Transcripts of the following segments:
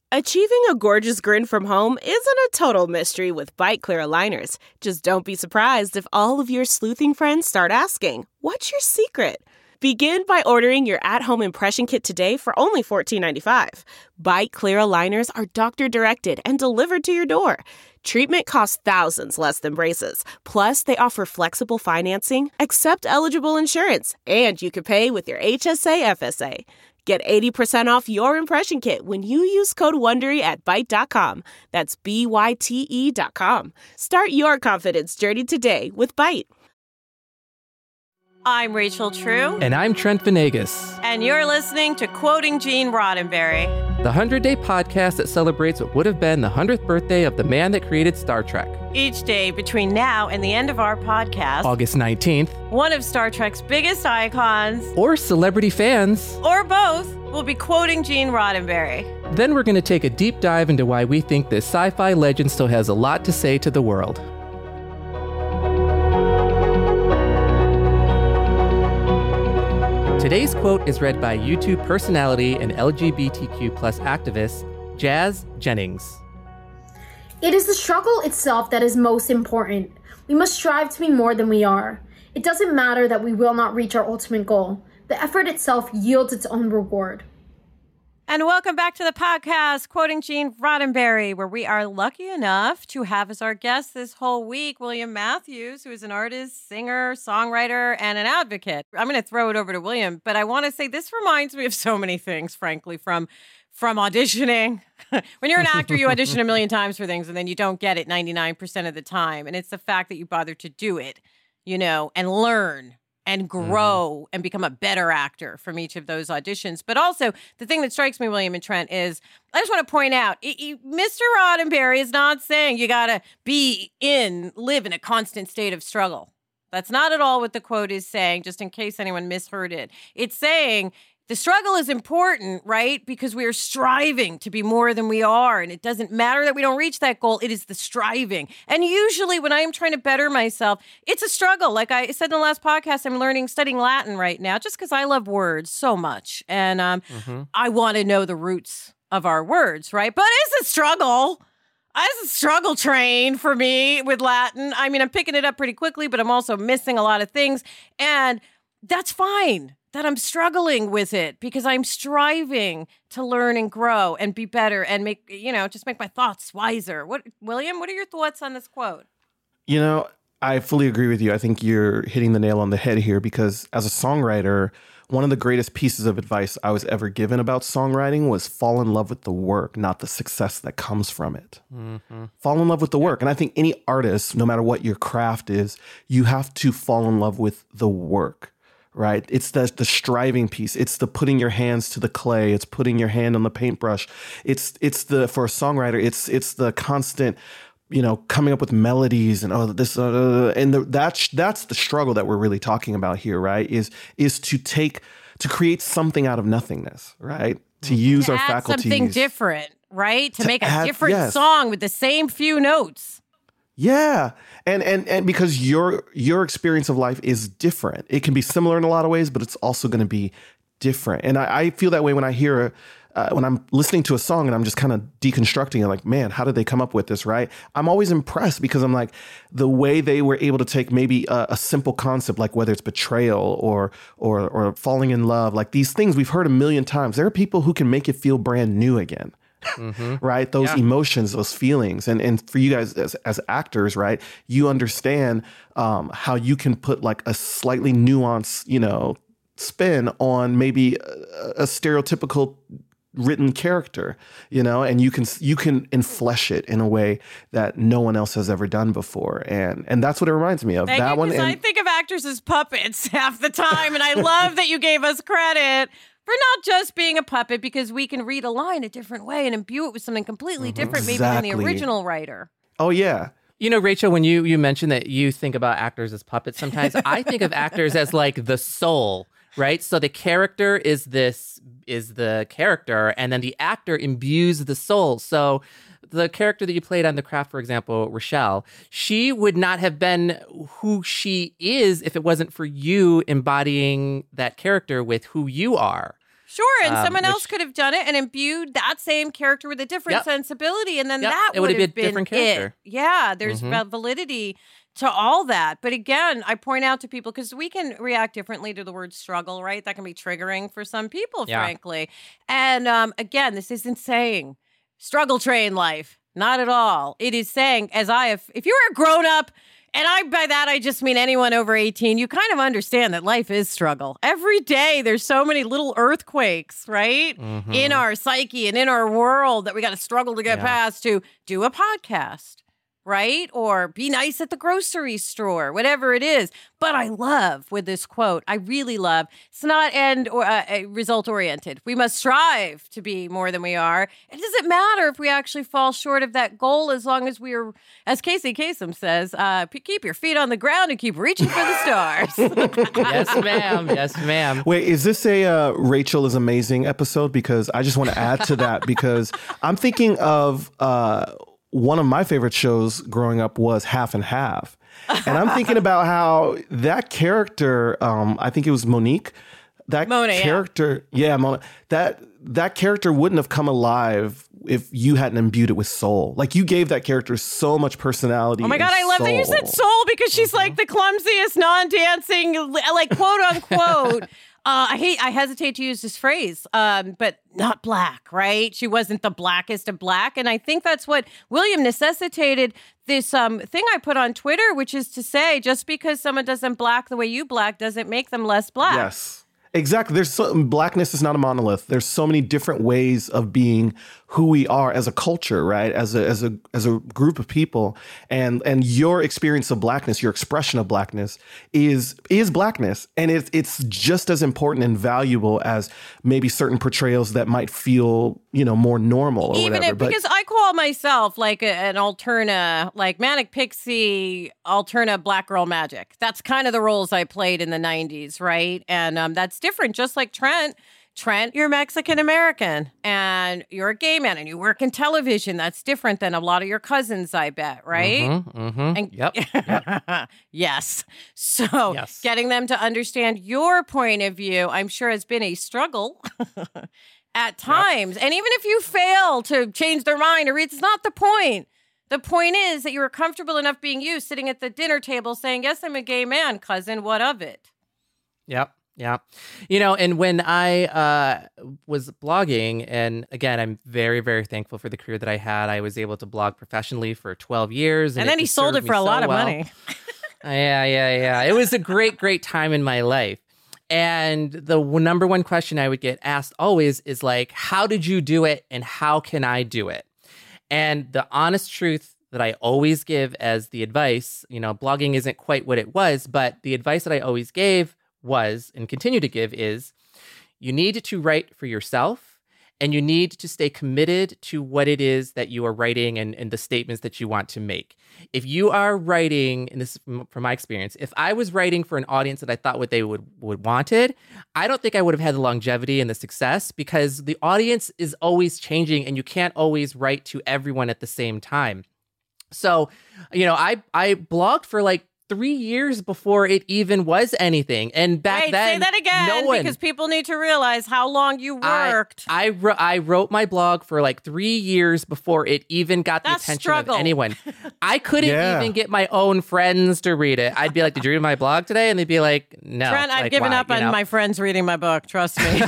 Achieving a gorgeous grin from home isn't a total mystery with Byte Clear aligners. Just don't be surprised if all of your sleuthing friends start asking, "What's your secret?" Begin by ordering your at-home impression kit today for only $14.95. Byte Clear aligners are doctor-directed and delivered to your door. Treatment costs thousands less than braces. Plus, they offer flexible financing, accept eligible insurance, and you can pay with your HSA FSA. Get 80% off your impression kit when you use code WONDERY at Byte.com. That's BYTE.com. Start your confidence journey today with Byte. I'm Rachel True. And I'm Trent Venegas. And you're listening to Quoting Gene Roddenberry, the 100-day podcast that celebrates what would have been the 100th birthday of the man that created Star Trek. Each day between now and the end of our podcast, August 19th, one of Star Trek's biggest icons, or celebrity fans, or both, will be quoting Gene Roddenberry. Then we're going to take a deep dive into why we think this sci-fi legend still has a lot to say to the world. Today's quote is read by YouTube personality and LGBTQ+ activist Jazz Jennings. It is the struggle itself that is most important. We must strive to be more than we are. It doesn't matter that we will not reach our ultimate goal. The effort itself yields its own reward. And welcome back to the podcast, Quoting Gene Roddenberry, where we are lucky enough to have as our guest this whole week William Matthews, who is an artist, singer, songwriter, and an advocate. I'm going to throw it over to William, but I want to say this reminds me of so many things, frankly, from auditioning. When you're an actor, you audition a million times for things, and then you don't get it 99% of the time. And it's the fact that you bother to do it, and learn and grow and become a better actor from each of those auditions. But also, the thing that strikes me, William and Trent, is I just want to point out, Mr. Roddenberry is not saying you got to live in a constant state of struggle. That's not at all what the quote is saying, just in case anyone misheard it. It's saying the struggle is important, right? Because we are striving to be more than we are. And it doesn't matter that we don't reach that goal. It is the striving. And usually when I am trying to better myself, it's a struggle. Like I said in the last podcast, I'm studying Latin right now just because I love words so much. And I want to know the roots of our words, right? But it's a struggle. It's a struggle train for me with Latin. I mean, I'm picking it up pretty quickly, but I'm also missing a lot of things. And that's fine that I'm struggling with it because I'm striving to learn and grow and be better and make my thoughts wiser. William, what are your thoughts on this quote? I fully agree with you. I think you're hitting the nail on the head here because as a songwriter, one of the greatest pieces of advice I was ever given about songwriting was fall in love with the work, not the success that comes from it. Mm-hmm. Fall in love with the work. And I think any artist, no matter what your craft is, you have to fall in love with the work. Right. It's the striving piece. It's the putting your hands to the clay. It's putting your hand on the paintbrush. It's for a songwriter, it's the constant, coming up with melodies and that's the struggle that we're really talking about here. Right. Is to create something out of nothingness. Right. To use our faculties. Something different. Right. To make a different song with the same few notes. Yeah. And because your experience of life is different. It can be similar in a lot of ways, but it's also going to be different. And I feel that way when I hear, when I'm listening to a song and I'm just kind of deconstructing it, like, man, how did they come up with this, right? I'm always impressed because I'm like, the way they were able to take maybe a simple concept, like whether it's betrayal or falling in love, like these things we've heard a million times. There are people who can make it feel brand new again. Mm-hmm. Right? Those emotions, those feelings. And for you guys as actors, right, you understand how you can put like a slightly nuanced, spin on maybe a stereotypical written character, and you can enflesh it in a way that no one else has ever done before. And that's what it reminds me of. That one. I think of actors as puppets half the time. And I love that you gave us credit for not just being a puppet, because we can read a line a different way and imbue it with something completely different, maybe than the original writer. Oh, yeah. Rachel, when you mentioned that you think about actors as puppets, sometimes I think of actors as like the soul, right? So the character is the character, and then the actor imbues the soul. So the character that you played on The Craft, for example, Rochelle, she would not have been who she is if it wasn't for you embodying that character with who you are. Sure, and someone else could have done it and imbued that same character with a different sensibility, and then that it would have been been a different character. Yeah, there's validity to all that. But again, I point out to people, because we can react differently to the word struggle, right? That can be triggering for some people, frankly. And again, this isn't saying struggle train life. Not at all. It is saying, if you're a grown up, and by that, I just mean anyone over 18, you kind of understand that life is struggle. Every day, there's so many little earthquakes, right? In our psyche and in our world that we got to struggle to get past to do a podcast, right? Or be nice at the grocery store, whatever it is. But I love with this quote, I really love, it's not end or result oriented. We must strive to be more than we are. It doesn't matter if we actually fall short of that goal, as long as we are, as Casey Kasem says, keep your feet on the ground and keep reaching for the stars. Yes, ma'am. Yes, ma'am. Wait, is this a Rachel is Amazing episode? Because I just want to add to that, because I'm thinking of one of my favorite shows growing up was Half and Half. And I'm thinking about how that character, I think it was Monique, Mona, that character wouldn't have come alive if you hadn't imbued it with soul. Like, you gave that character so much personality. Oh my God, I love that you said soul, because she's like the clumsiest, non-dancing, like quote unquote. I hesitate to use this phrase, but not black, right? She wasn't the blackest of black. And I think that's what William necessitated this thing I put on Twitter, which is to say, just because someone doesn't black the way you black doesn't make them less black. Yes. Exactly. Blackness is not a monolith. There's so many different ways of being who we are as a culture, right? As a group of people, and your experience of blackness, your expression of blackness is blackness, and it's just as important and valuable as maybe certain portrayals that might feel, more normal or whatever. Because I call myself like an alterna, like manic pixie alterna black girl magic. That's kind of the roles I played in the 90s, right? And that's different. Just like Trent, you're Mexican American and you're a gay man and you work in television. That's different than a lot of your cousins, I bet, right? And Yep. yes. So getting them to understand your point of view, I'm sure, has been a struggle at times. And even if you fail to change their mind, or it's not the point. The point is that you were comfortable enough being you, sitting at the dinner table saying, yes, I'm a gay man, cousin, what of it? Yep. Yeah. And when I was blogging, and again, I'm very, very thankful for the career that I had. I was able to blog professionally for 12 years. And then he sold it for a lot of money. Yeah. It was a great, great time in my life. And the number one question I would get asked always is like, how did you do it? And how can I do it? And the honest truth that I always give as the advice, blogging isn't quite what it was, but the advice that I always gave was, and continue to give, is you need to write for yourself, and you need to stay committed to what it is that you are writing and the statements that you want to make. If you are writing, and this is from my experience, if I was writing for an audience that I thought what they would wanted, I don't think I would have had the longevity and the success, because the audience is always changing and you can't always write to everyone at the same time. So, I blogged for like 3 years before it even was anything. And back then, say that again, because people need to realize how long you worked. I wrote my blog for like 3 years before it even got the attention of anyone. I couldn't even get my own friends to read it. I'd be like, did you read my blog today? And they'd be like, no. Trent, I've given up on my friends reading my book. Trust me.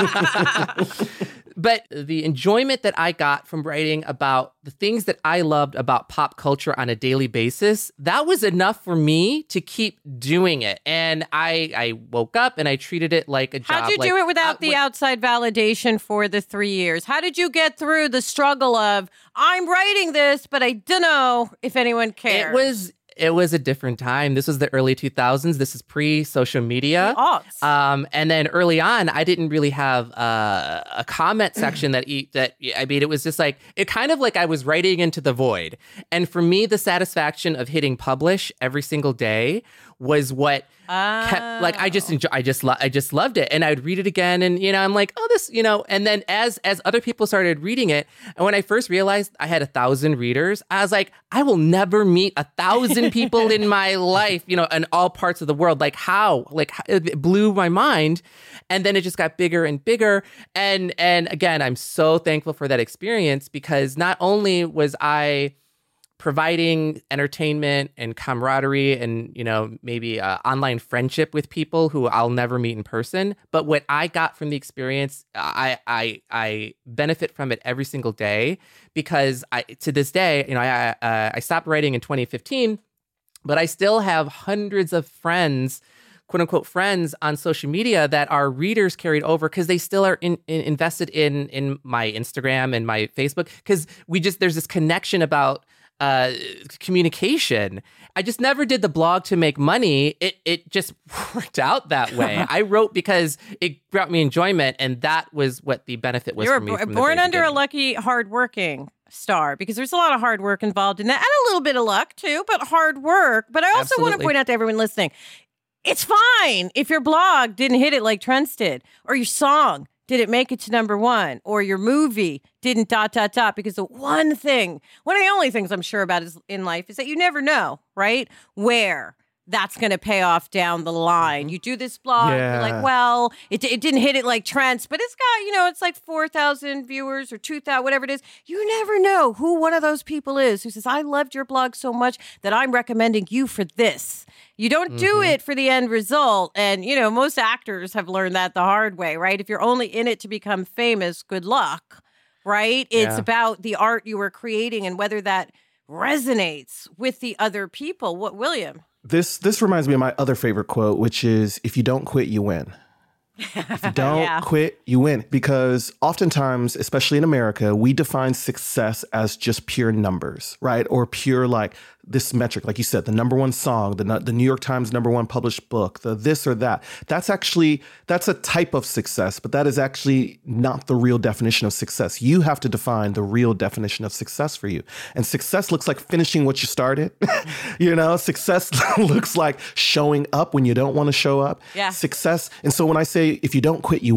But the enjoyment that I got from writing about the things that I loved about pop culture on a daily basis, that was enough for me to keep doing it. And I woke up and I treated it like a job. How'd you do it without the outside validation for the 3 years? How did you get through the struggle of, I'm writing this, but I don't know if anyone cares? It was a different time. This was the early 2000s. This is pre-social media. And then early on, I didn't really have a comment section it was just like, it kind of like I was writing into the void. And for me, the satisfaction of hitting publish every single day was what kept, like, I just loved it. And I'd read it again, and I'm like, oh, this, and then as other people started reading it, and when I first realized I had 1,000 readers, I was like, I will never meet 1,000 people in my life, in all parts of the world. Like, how? Like, it blew my mind. And then it just got bigger and bigger. And again, I'm so thankful for that experience, because not only was I providing entertainment and camaraderie and, maybe online friendship with people who I'll never meet in person, but what I got from the experience, I benefit from it every single day, because to this day, I stopped writing in 2015, but I still have hundreds of friends, quote unquote friends, on social media that are readers carried over, because they still are invested in my Instagram and my Facebook, because there's this connection about communication. I just never did the blog to make money. It just worked out that way. I wrote because it brought me enjoyment, and that was what the benefit was for me. You were born under a lucky, hardworking star, because there's a lot of hard work involved in that, and a little bit of luck too, but hard work. But I also want to point out to everyone listening, it's fine if your blog didn't hit it like Trent's did, or your song didn't make it to #1, or your movie didn't ... Because one of the only things I'm sure about in life is that you never know, right? Where that's going to pay off down the line. You do this blog, you're like, well, it didn't hit it like Trent's, but it's got, it's like 4,000 viewers or 2,000, whatever it is. You never know who one of those people is who says, I loved your blog so much that I'm recommending you for this. You don't do it for the end result. And, most actors have learned that the hard way, right? If you're only in it to become famous, good luck, right? It's about the art you were creating and whether that resonates with the other people. What, William? This reminds me of my other favorite quote, which is, if you don't quit, you win. If you don't quit, you win. Because oftentimes, especially in America, we define success as just pure numbers, right? Or pure, like, this metric, like you said, the #1 song, the New York Times #1 published book, the this or that. That's a type of success, but that is actually not the real definition of success. You have to define the real definition of success for you. And success looks like finishing what you started. Success looks like showing up when you don't want to show up. Yeah. Success. And so when I say, if you don't quit, you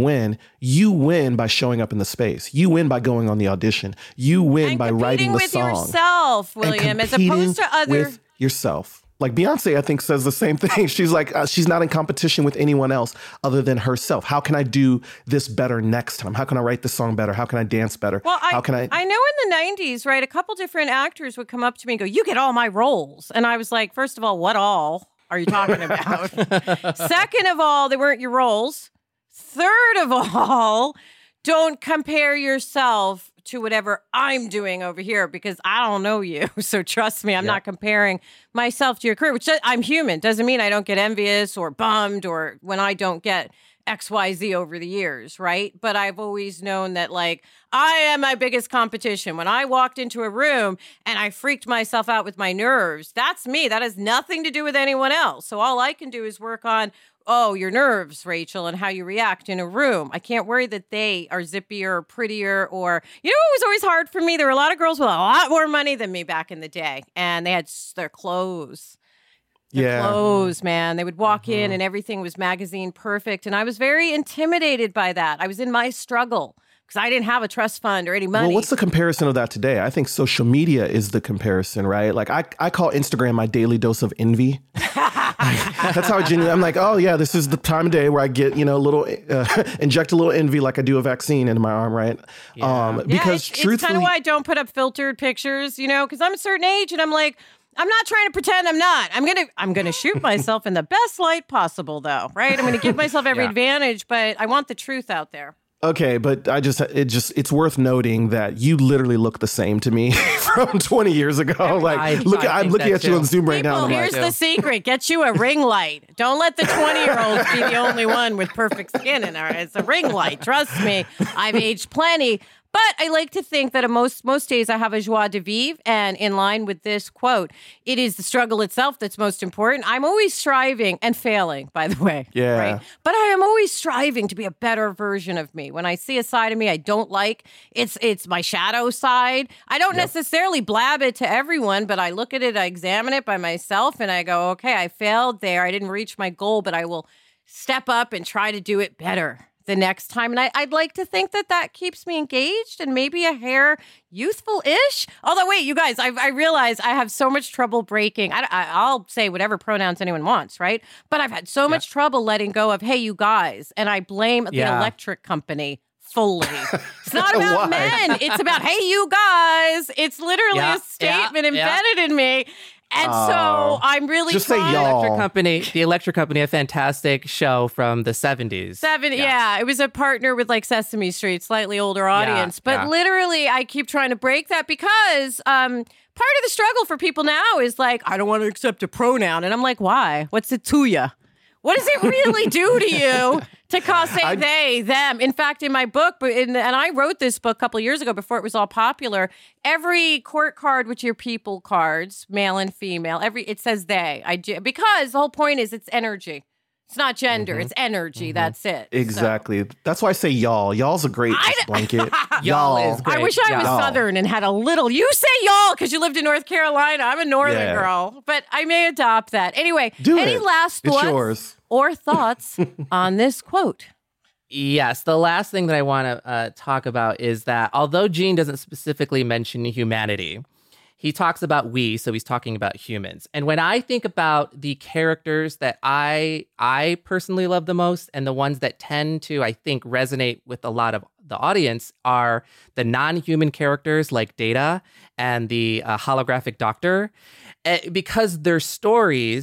win by showing up in the space. You win by going on the audition. You win by writing the song. Competing with yourself, William, as opposed to other. With yourself. Like Beyonce, I think, says the same thing. She's like, she's not in competition with anyone else other than herself. How can I do this better next time? How can I write the song better? How can I dance better? Well, How can I know in the 90s, right, a couple different actors would come up to me and go, you get all my roles. And I was like, first of all, what all are you talking about? Second of all, they weren't your roles. Third of all, don't compare yourself to whatever I'm doing over here, because I don't know you. So trust me, I'm not comparing myself to your career, which I'm human. Doesn't mean I don't get envious or bummed or when I don't get XYZ over the years, right? But I've always known that, like, I am my biggest competition. When I walked into a room and I freaked myself out with my nerves, that's me. That has nothing to do with anyone else. So all I can do is work on, your nerves, Rachel, and how you react in a room. I can't worry that they are zippier or prettier or, it was always hard for me. There were a lot of girls with a lot more money than me back in the day, and they had their clothes. Clothes, man. They would walk in and everything was magazine perfect. And I was very intimidated by that. I was in my struggle because I didn't have a trust fund or any money. Well, what's the comparison of that today? I think social media is the comparison, right? Like I call Instagram my daily dose of envy. That's how I genuinely, I'm like, oh yeah, this is the time of day where I get, inject a little envy like I do a vaccine into my arm, right? Yeah. Because truthfully, it's kind of why I don't put up filtered pictures, because I'm a certain age and I'm like, I'm not trying to pretend I'm not. I'm gonna shoot myself in the best light possible, though, right? I'm gonna give myself every advantage, but I want the truth out there. Okay, but it's worth noting that you literally look the same to me from 20 years ago. I'm looking at you on Zoom right now. Here's the secret: get you a ring light. Don't let the 20-year-olds be the only one with perfect skin in her. It's a ring light. Trust me, I've aged plenty. But I like to think that most days I have a joie de vivre, and in line with this quote, it is the struggle itself that's most important. I'm always striving and failing, by the way. Yeah. Right? But I am always striving to be a better version of me. When I see a side of me I don't like, it's my shadow side. I don't necessarily blab it to everyone, but I look at it, I examine it by myself, and I go, okay, I failed there. I didn't reach my goal, but I will step up and try to do it better the next time. And I'd like to think that keeps me engaged and maybe a hair youthful-ish. Although, wait, you guys, I realize I have so much trouble breaking. I'll say whatever pronouns anyone wants, right? But I've had so much trouble letting go of, hey, you guys. And I blame the electric company fully. It's not about men. It's about, hey, you guys. It's literally a statement embedded in me. And so I'm really just say trying. y'all. The Electric Company, a fantastic show from the 70s. It was a partner with like Sesame Street, slightly older audience. But literally, I keep trying to break that because part of the struggle for people now is like, I don't want to accept a pronoun. And I'm like, why? What's it to you? What does it really do to you to say they, them? In fact, in my book, and I wrote this book a couple of years ago before it was all popular, every court card with your people cards, male and female, it says they. Because the whole point is it's energy. It's not gender. It's energy. That's it. Exactly. So. That's why I say y'all. Y'all's a great blanket. Y'all is great. I wish I was Southern and had a little. You say y'all because you lived in North Carolina. I'm a Northern girl, but I may adopt that. Anyway, any last thoughts or thoughts on this quote? Yes. The last thing that I want to talk about is that although Gene doesn't specifically mention humanity, he talks about we, so he's talking about humans. And when I think about the characters that I personally love the most and the ones that tend to, I think, resonate with a lot of the audience are the non-human characters like Data and the holographic doctor, because their story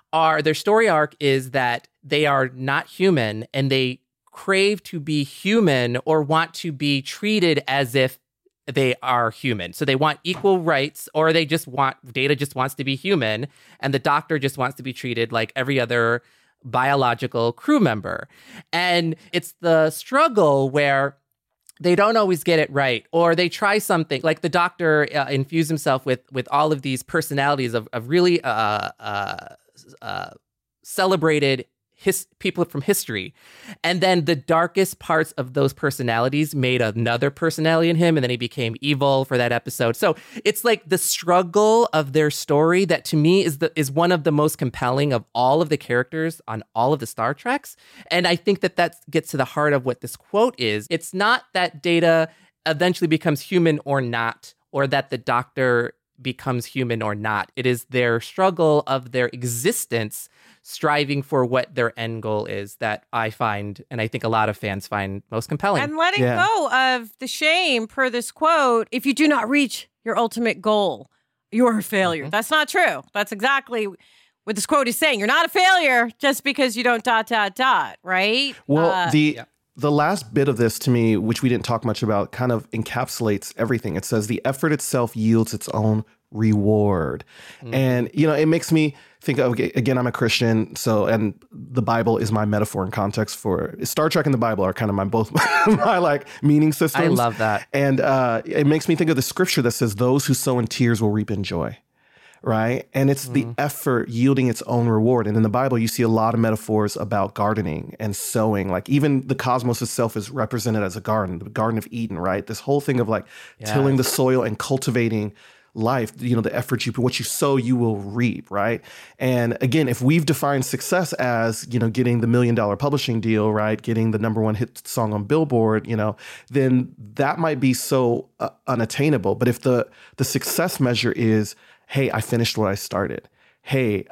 arc is that they are not human and they crave to be human or want to be treated as if they are human. So they want equal rights, or Data just wants to be human, and the doctor just wants to be treated like every other biological crew member. And it's the struggle where they don't always get it right, or they try something like the doctor infused himself with all of these personalities of really celebrated people from history. And then the darkest parts of those personalities made another personality in him, and then he became evil for that episode. So it's like the struggle of their story that to me is one of the most compelling of all of the characters on all of the Star Treks. And I think that gets to the heart of what this quote is. It's not that Data eventually becomes human or not, or that the doctor becomes human or not. It is their struggle of their existence striving for what their end goal is that I find, and I think a lot of fans find, most compelling. And letting go of the shame per this quote, if you do not reach your ultimate goal, you're a failure. That's not true. That's exactly what this quote is saying. You're not a failure just because you don't ... right? Well, the last bit of this to me, which we didn't talk much about, kind of encapsulates everything. It says the effort itself yields its own reward. And, it makes me think of, again, I'm a Christian, and the Bible is my metaphor and context for Star Trek and the Bible are kind of my like meaning systems. I love that. And it makes me think of the scripture that says those who sow in tears will reap in joy. Right. And it's the effort yielding its own reward. And in the Bible, you see a lot of metaphors about gardening and sowing. Like even the cosmos itself is represented as a garden, the Garden of Eden. Right. This whole thing of like tilling the soil and cultivating life, the effort what you sow, you will reap. Right. And again, if we've defined success as, getting the $1 million publishing deal, right, getting the #1 hit song on Billboard, then that might be so unattainable. But if the success measure is, hey, I finished what I started. Hey,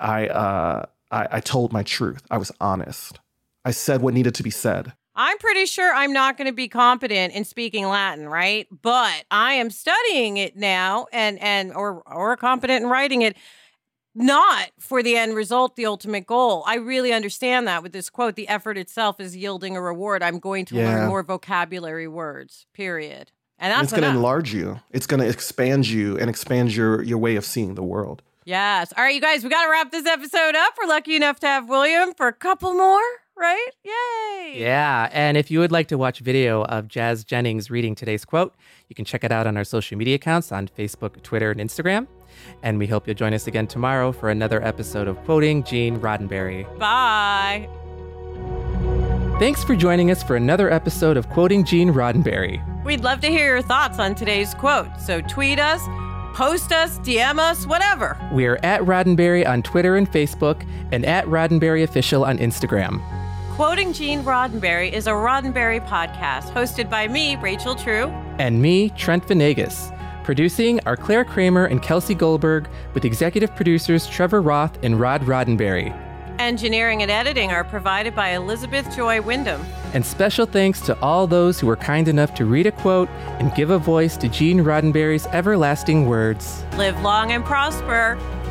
I told my truth. I was honest. I said what needed to be said. I'm pretty sure I'm not going to be competent in speaking Latin, right? But I am studying it now or competent in writing it, not for the end result, the ultimate goal. I really understand that with this quote. The effort itself is yielding a reward. I'm going to learn more vocabulary words, period. And it's going to enlarge you. It's going to expand you and expand your way of seeing the world. Yes. All right, you guys, we got to wrap this episode up. We're lucky enough to have William for a couple more. right? Yay! Yeah, and if you would like to watch video of Jazz Jennings reading today's quote, you can check it out on our social media accounts on Facebook, Twitter, and Instagram. And we hope you'll join us again tomorrow for another episode of Quoting Gene Roddenberry. Bye! Thanks for joining us for another episode of Quoting Gene Roddenberry. We'd love to hear your thoughts on today's quote, so tweet us, post us, DM us, whatever. We're at Roddenberry on Twitter and Facebook, and at Roddenberry Official on Instagram. Quoting Gene Roddenberry is a Roddenberry podcast hosted by me, Rachel True. And me, Trent Venegas. Producing are Claire Kramer and Kelsey Goldberg, with executive producers Trevor Roth and Rod Roddenberry. Engineering and editing are provided by Elizabeth Joy Wyndham. And special thanks to all those who were kind enough to read a quote and give a voice to Gene Roddenberry's everlasting words. Live long and prosper.